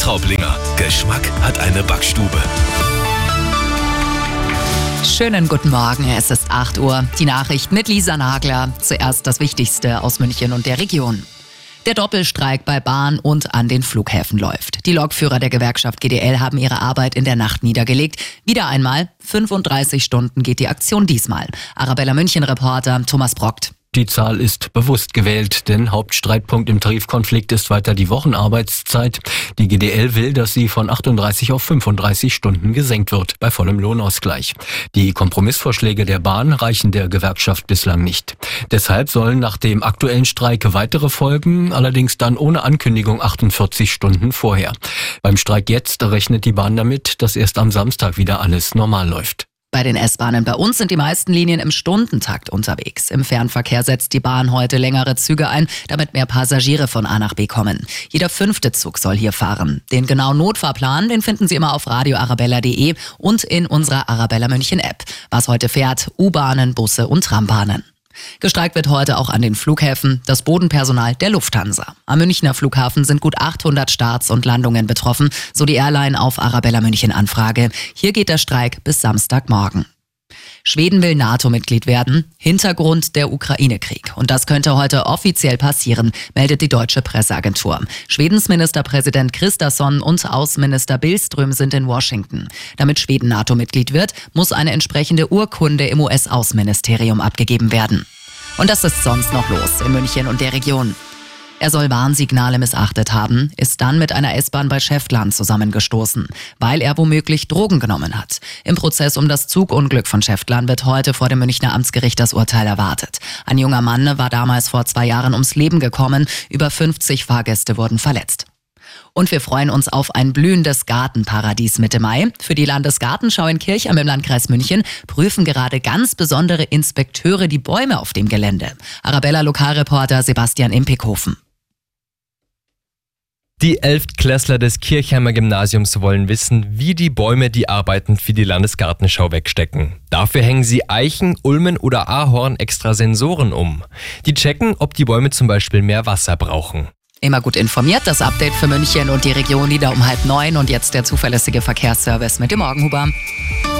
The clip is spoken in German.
Traublinger. Geschmack hat eine Backstube. Schönen guten Morgen, es ist 8 Uhr. Die Nachricht mit Lisa Nagler. Zuerst das Wichtigste aus München und der Region. Der Doppelstreik bei Bahn und an den Flughäfen läuft. Die Lokführer der Gewerkschaft GDL haben ihre Arbeit in der Nacht niedergelegt. Wieder einmal, 35 Stunden geht die Aktion diesmal. Arabella München-Reporter Thomas Brockt. Die Zahl ist bewusst gewählt, denn Hauptstreitpunkt im Tarifkonflikt ist weiter die Wochenarbeitszeit. Die GDL will, dass sie von 38 auf 35 Stunden gesenkt wird, bei vollem Lohnausgleich. Die Kompromissvorschläge der Bahn reichen der Gewerkschaft bislang nicht. Deshalb sollen nach dem aktuellen Streik weitere folgen, allerdings dann ohne Ankündigung 48 Stunden vorher. Beim Streik jetzt rechnet die Bahn damit, dass erst am Samstag wieder alles normal läuft. Bei den S-Bahnen bei uns sind die meisten Linien im Stundentakt unterwegs. Im Fernverkehr setzt die Bahn heute längere Züge ein, damit mehr Passagiere von A nach B kommen. Jeder 5. Zug soll hier fahren. Den genauen Notfahrplan, den finden Sie immer auf radioarabella.de und in unserer Arabella München App. Was heute fährt, U-Bahnen, Busse und Trambahnen. Gestreikt wird heute auch an den Flughäfen das Bodenpersonal der Lufthansa. Am Münchner Flughafen sind gut 800 Starts und Landungen betroffen, so die Airline auf Arabella München Anfrage. Hier geht der Streik bis Samstagmorgen. Schweden will NATO-Mitglied werden. Hintergrund der Ukraine-Krieg. Und das könnte heute offiziell passieren, meldet die deutsche Presseagentur. Schwedens Ministerpräsident Kristersson und Außenminister Billström sind in Washington. Damit Schweden NATO-Mitglied wird, muss eine entsprechende Urkunde im US-Außenministerium abgegeben werden. Und das ist sonst noch los in München und der Region. Er soll Warnsignale missachtet haben, ist dann mit einer S-Bahn bei Schäftlarn zusammengestoßen, weil er womöglich Drogen genommen hat. Im Prozess um das Zugunglück von Schäftlarn wird heute vor dem Münchner Amtsgericht das Urteil erwartet. Ein junger Mann war damals vor 2 Jahren ums Leben gekommen, über 50 Fahrgäste wurden verletzt. Und wir freuen uns auf ein blühendes Gartenparadies Mitte Mai. Für die Landesgartenschau in Kirchheim im Landkreis München prüfen gerade ganz besondere Inspekteure die Bäume auf dem Gelände. Arabella-Lokalreporter Sebastian Impikhofen. Die 11-Klässler des Kirchheimer Gymnasiums wollen wissen, wie die Bäume die Arbeiten für die Landesgartenschau wegstecken. Dafür hängen sie Eichen, Ulmen oder Ahorn extra Sensoren um. Die checken, ob die Bäume zum Beispiel mehr Wasser brauchen. Immer gut informiert, das Update für München und die Region wieder um 8:30 und jetzt der zuverlässige Verkehrsservice mit dem Morgenhuber.